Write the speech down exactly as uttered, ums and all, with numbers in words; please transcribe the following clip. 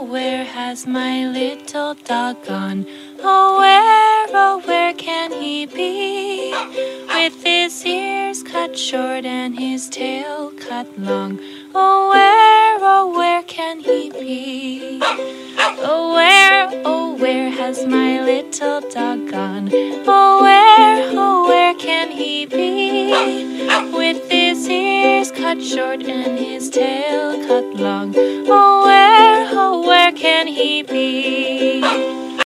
oh, where has my little dog gone? Oh, where, oh, where can he be? With his ears cut short and his tail cut long. Oh, where, oh, where can he be? Oh, where, oh, where has my little dog gone? Oh, where, oh, where can he be? With his ears cut short and his tail cut long.